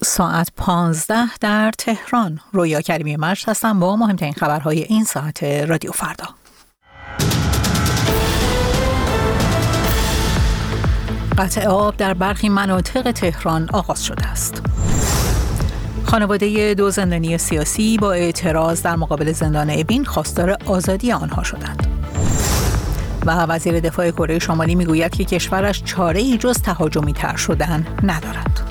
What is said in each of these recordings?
ساعت 15 در تهران. رویا کریمی مجد هستم با مهمترین خبرهای این ساعت رادیو فردا. قطع آب در برخی مناطق تهران آغاز شده است. خانواده 2 زندانی سیاسی با اعتراض در مقابل زندان اوین خواستار آزادی آنها شدند. و وزیر دفاع کره شمالی میگوید که کشورش چاره‌ای جز تهاجمی تر شدن ندارد.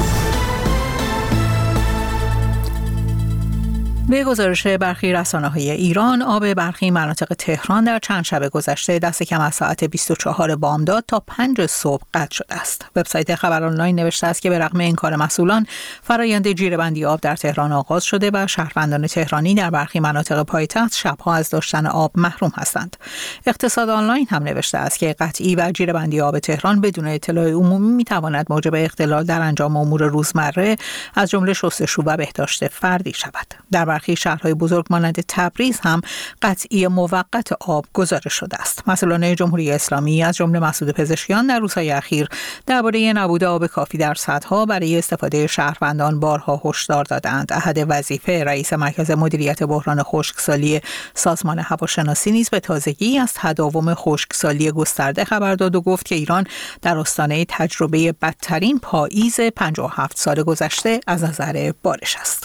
به گزارش برخی رسانه‌های ایران، آب برخی مناطق تهران در چند شب گذشته دست کم از ساعت 24 بامداد تا 5 صبح قطع شده است. وبسایت خبر آنلاین نوشته است که به رغم انکار مسئولان، فرآیند جیره‌بندی آب در تهران آغاز شده و شهروندان تهرانی در برخی مناطق پایتخت شب‌ها از داشتن آب محروم هستند. اقتصاد آنلاین هم نوشته است که قطعی و جیره‌بندی آب تهران بدون اطلاع عمومی می‌تواند موجب اختلال در انجام امور روزمره از جمله شستشو و بهداشت فردی شود. در برخی شهرهای بزرگ مانند تبریز هم قطعی موقت آب گزارش شده است. مسئولان جمهوری اسلامی از جمله مسعود پزشکیان در روزهای اخیر درباره نبود آب کافی در سدها برای استفاده شهروندان بارها هشدار دادند. احد وظیفه رئیس مرکز مدیریت بحران خشکسالی سازمان هواشناسی نیز به تازگی از تداوم خشکسالی گسترده خبر داد و گفت که ایران در آستانه تجربه بدترین پاییز 57 سال گذشته از نظر بارش است.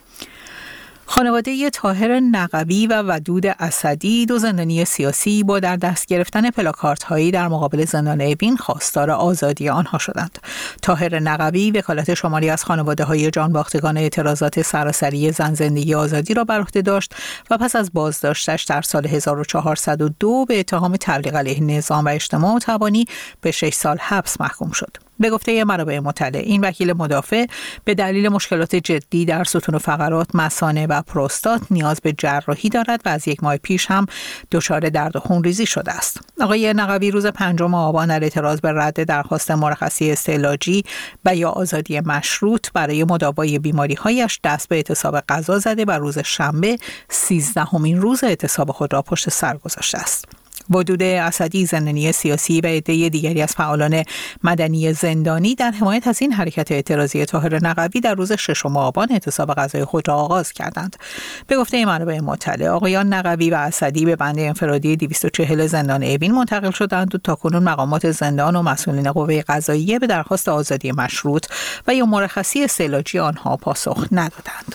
خانواده طاهر نقوی و ودود اسدی 2 زندانی سیاسی با در دست گرفتن پلاکاردهایی در مقابل زندان اوین خواستار آزادی آنها شدند. طاهر نقوی وکالت شماری از خانواده‌های جانباختگان اعتراضات سراسری زن زندگی آزادی را بر عهده داشت و پس از بازداشتش در سال 1402 به اتهام تبلیغ علیه نظام و اجتماع تبانی به 6 سال حبس محکوم شد. به گفته منابع مطلع، این وکیل مدافع به دلیل مشکلات جدی در ستون فقرات، مثانه و پروستات نیاز به جراحی دارد و از 1 ماه پیش هم دچار درد و خونریزی شده است. آقای نقوی روز 5 آبان در اعتراض به رد درخواست مرخصی استعلاجی و یا آزادی مشروط برای مداوای بیماری‌هایش دست به اعتصاب غذا زده و روز شنبه 13مین روز اعتصاب خود را پشت سر گذاشته است. ودود اسدی زندانی سیاسی و عده دیگری از فعالان مدنی زندانی در حمایت از این حرکت اعتراضی طاهر نقوی در روز 6 آبان اعتصاب غذای خود را آغاز کردند. به گفته منابع مطلع، آقایان نقوی و اسدی به بند انفرادی 240 زندان اوین منتقل شدند و تاکنون مقامات زندان و مسئولین قوه قضاییه به درخواست آزادی مشروط و یا مرخصی استعلاجی آنها پاسخ ندادند.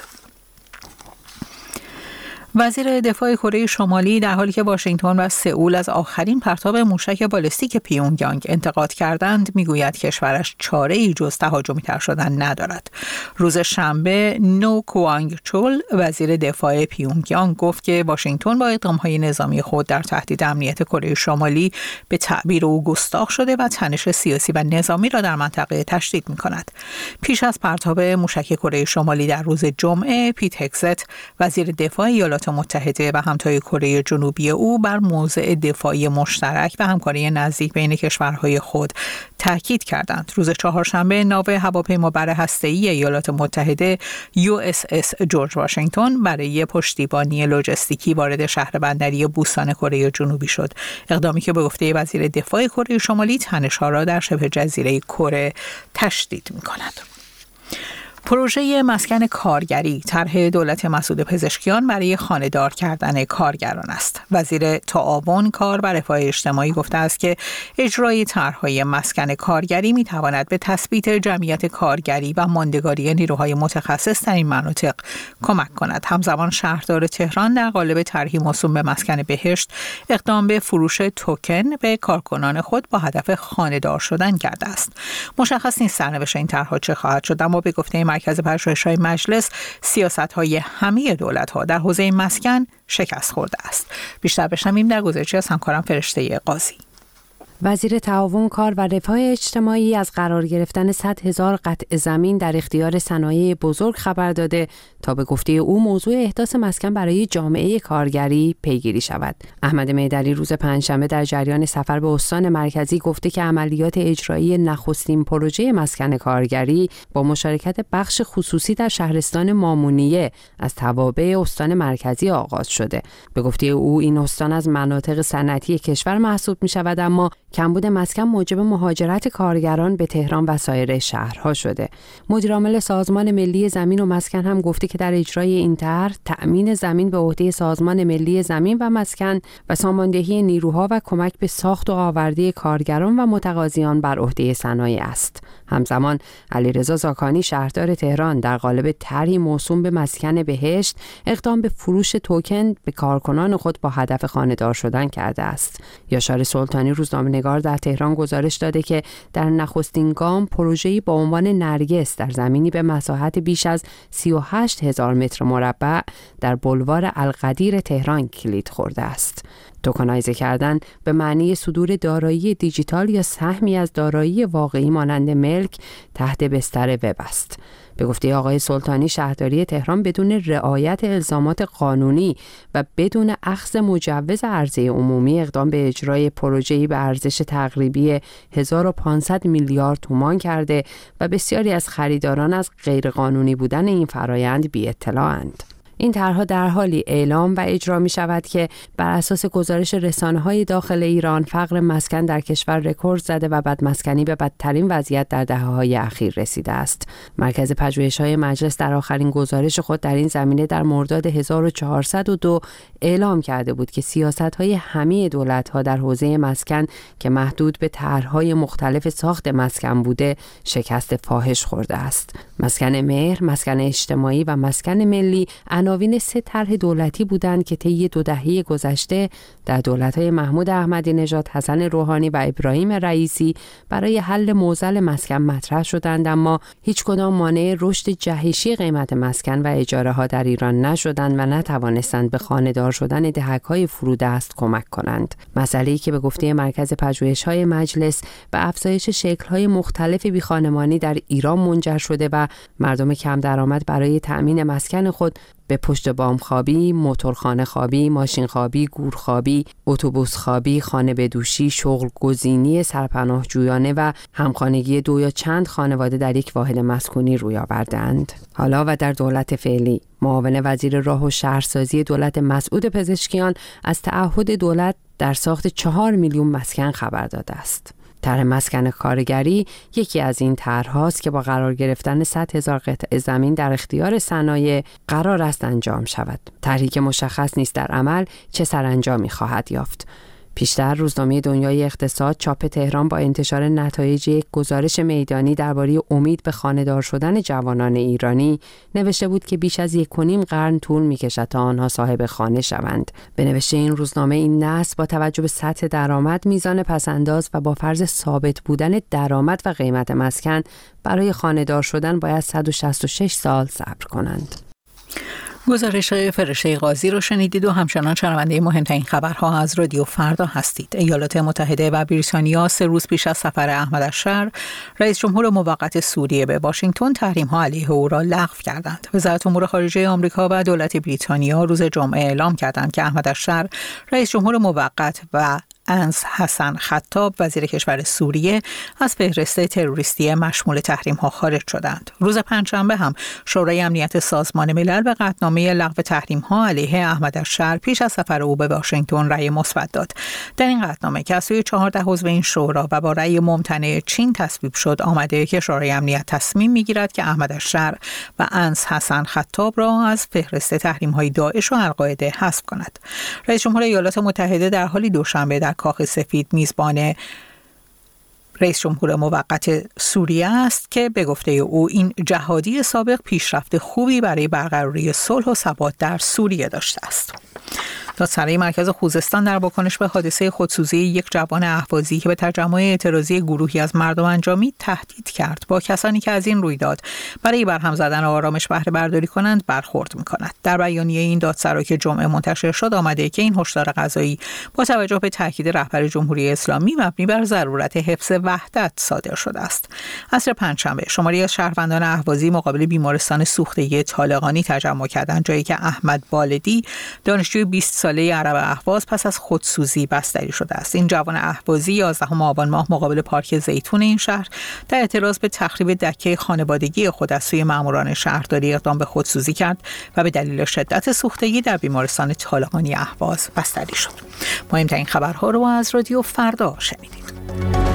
وزیر دفاع کره شمالی در حالی که واشنگتن و سئول از آخرین پرتاب موشک بالستیک پیونگیانگ انتقاد کردند، میگوید کشورش چاره‌ای جز تهاجمی تر شدن ندارد. روز شنبه نو کوانگ چول وزیر دفاع پیونگیانگ گفت که واشنگتن با اقدام‌های نظامی خود در تهدید امنیت کره شمالی به تعبیر او گستاخ شده و تنش سیاسی و نظامی را در منطقه تشدید می‌کند. پیش از پرتاب موشک کره شمالی در روز جمعه، پیت هگزت وزیر دفاع ایالات متحده و همتای کره جنوبی او بر موضع دفاعی مشترک و همکاری نزدیک بین کشورهای خود تاکید کردند. روز چهارشنبه ناو هواپیمابر هسته‌ای ایالات متحده USS جورج واشنگتن برای پشتیبانی لوجستیکی وارد شهر بندری بوسان کره جنوبی شد، اقدامی که به گفته وزیر دفاع کره شمالی تنش‌ها را در شبه جزیره کره تشدید می‌کند. پروژه مسکن کارگری طرح دولت مسعود پزشکیان برای خانه‌دار کردن کارگران است. وزیر تعاون، کار و رفاه اجتماعی گفته است که اجرای طرح‌های مسکن کارگری می‌تواند به تثبیت جمعیت کارگری و ماندگاری نیروهای متخصص در این مناطق کمک کند. همزمان شهردار تهران در قالب طرحی موسوم به مسکن بهشت اقدام به فروش توکن به کارکنان خود با هدف خانه‌دار شدن کرده است. مشخص نیست سرنوشت این طرح‌ها چه خواهد شد، اما به گفته مرکز پژوهش‌های مجلس، سیاست‌های همه دولت‌ها در حوزه مسکن شکست خورده است. بیشتر بشنویم در گزارشی از همکارم فرشته قاضی. وزیر تعاون، کار و رفاه اجتماعی از قرار گرفتن 100,000 قطع زمین در اختیار صنایع بزرگ خبر داده تا به گفته او موضوع احداث مسکن برای جامعه کارگری پیگیری شود. احمد میدلی روز پنجشنبه در جریان سفر به استان مرکزی گفته که عملیات اجرایی نخستین پروژه مسکن کارگری با مشارکت بخش خصوصی در شهرستان مامونیه از توابع استان مرکزی آغاز شده. به گفته او این استان از مناطق صنعتی کشور محسوب می شود، اما کمبود مسکن موجب مهاجرت کارگران به تهران و سایر شهرها شده. مدیرعامل سازمان ملی زمین و مسکن هم گفته که در اجرای این طرح تأمین زمین به عهده سازمان ملی زمین و مسکن و ساماندهی نیروها و کمک به ساخت و آورده کارگران و متقاضیان بر عهده صنایع است. همزمان علیرضا زاکانی شهردار تهران در قالب طرحی موسوم به مسکن بهشت اقدام به فروش توکن به کارکنان خود با هدف خانه‌دار شدن کرده است. یاشار سلطانی روزنامه‌نگار در تهران گزارش داده که در نخستین گام پروژه‌ای با عنوان نرگس در زمینی به مساحت بیش از 38,000 متر مربع در بلوار القدیر تهران کلید خورده است. توکنایزه کردن به معنی صدور دارایی دیجیتال یا سهمی از دارایی واقعی مانند ملک تحت بستر وب است. به گفته آقای سلطانی شهرداری تهران بدون رعایت الزامات قانونی و بدون اخذ مجوز عرضه عمومی اقدام به اجرای پروژه‌ای به ارزش تقریبی 1500 میلیارد تومان کرده و بسیاری از خریداران از غیرقانونی بودن این فرایند بی اطلاعند. این طرح‌ها در حالی اعلام و اجرا می شود که بر اساس گزارش رسانه‌های داخل ایران فقر مسکن در کشور رکورد زده و بدمسکنی به بدترین وضعیت در دهه‌های اخیر رسیده است. مرکز پژوهش‌های مجلس در آخرین گزارش خود در این زمینه در مرداد 1402 اعلام کرده بود که سیاست‌های همه دولت‌ها در حوزه مسکن که محدود به طرح‌های مختلف ساخت مسکن بوده شکست فاحش خورده است. مسکن مهر، مسکن اجتماعی و مسکن ملی عناوین 3 طرح دولتی بودند که طی 2 دهه گذشته در دولت‌های محمود احمدی نژاد، حسن روحانی و ابراهیم رئیسی برای حل معضل مسکن مطرح شدند، اما هیچ کدام مانع رشد جهشی قیمت مسکن و اجاره‌ها در ایران نشدند و نتوانستند به خانه‌دار شدن دهک‌های فرودست کمک کنند. مسئله‌ای که به گفته مرکز پژوهش‌های مجلس به افزایش شکل‌های مختلف بیخانمانی در ایران منجر شده و مردم کم درآمد برای تأمین مسکن خود به پشت بام خوابی، موتورخانه خوابی، ماشین خوابی، گور خوابی، اتوبوس خوابی، خانه بدوشی، شغل گزینی سرپناهجویانه و همخانگی 2 یا چند خانواده در یک واحد مسکونی روی آوردند. حالا و در دولت فعلی، معاون وزیر راه و شهرسازی دولت مسعود پزشکیان از تعهد دولت در ساخت 4 میلیون مسکن خبر داده است. طرح مسکن کارگری یکی از این طرح‌هاست که با قرار گرفتن 100,000 قطعه زمین در اختیار صنایع قرار است انجام شود. طرحی که مشخص نیست در عمل چه سرانجامی خواهد یافت. پیشتر روزنامه دنیای اقتصاد چاپ تهران با انتشار نتایج یک گزارش میدانی درباره امید به خانه‌دار شدن جوانان ایرانی نوشته بود که بیش از 1.5 قرن طول می‌کشد تا آنها صاحب خانه شوند. به نوشته این روزنامه این نسل با توجه به سطح درآمد، میزان پس‌انداز و با فرض ثابت بودن درآمد و قیمت مسکن برای خانه‌دار شدن باید 166 سال صبر کنند. گزارش فرشته قاضی رو شنیدید و همچنان شنونده مهمترین خبرها از رادیو فردا هستید. ایالات متحده و بریتانیا 3 روز پیش از سفر احمد الشر رئیس جمهور موقت سوریه به واشنگتن تحریم‌ها علیه او را لغو کردند. وزارت امور خارجه آمریکا و دولت بریتانیا روز جمعه اعلام کردند که احمد الشر رئیس جمهور موقت و انس حسن خطاب وزیر کشور سوریه از فهرست تروریستی مشمول تحریم‌ها خارج شدند. روز پنجشنبه هم شورای امنیت سازمان ملل به قطعنامه لغو تحریم‌ها علیه احمد الشر پیش از سفر او به واشنگتن رأی مثبت داد. در این قطعنامه که از سوی 14 عضو این شورا و با رأی ممتنع چین تصویب شد، آمده که شورای امنیت تصمیم می‌گیرد که احمد الشر و انس حسن خطاب را از فهرست تحریم‌های داعش و القاعده حذف کند. رئیس جمهور ایالات متحده در حالی دوشنبه در کاخ سفید میزبان رئیس جمهور موقت سوریه است که به گفته او این جهادی سابق پیشرفت خوبی برای برقراری صلح و ثبات در سوریه داشته است. دادسرای مرکز خوزستان در واکنش به حادثه خودسوزی یک جوان اهوازی که به تجمع اعتراضی گروهی از مردم انجامید تهدید کرد با کسانی که از این رویداد برای برهم زدن آرامش بهره برداری کنند برخورد می‌کند. در بیانیه این دادسرا که جمعه منتشر شد آمده که این هشدار قضایی با توجه به تاکید رهبر جمهوری اسلامی مبنی بر ضرورت حفظ وحدت صادر شده است. عصر پنجشنبه شماری از شهروندان اهوازی مقابل بیمارستان سوختگی طالقانی تجمع کردند، جایی که احمد بالدی دانشجوی 20 ساله عرب اهواز پس از خودسوزی بستری شده است. این جوان اهوازی 11 آبان ماه مقابل پارک زیتون این شهر در اعتراض به تخریب دکه خانوادگی خود از سوی ماموران شهرداری اقدام به خودسوزی کرد و به دلیل شدت سوختگی در بیمارستان طالقانی اهواز بستری شد. مهمترین خبرها رو از رادیو فردا شنیدید. شما.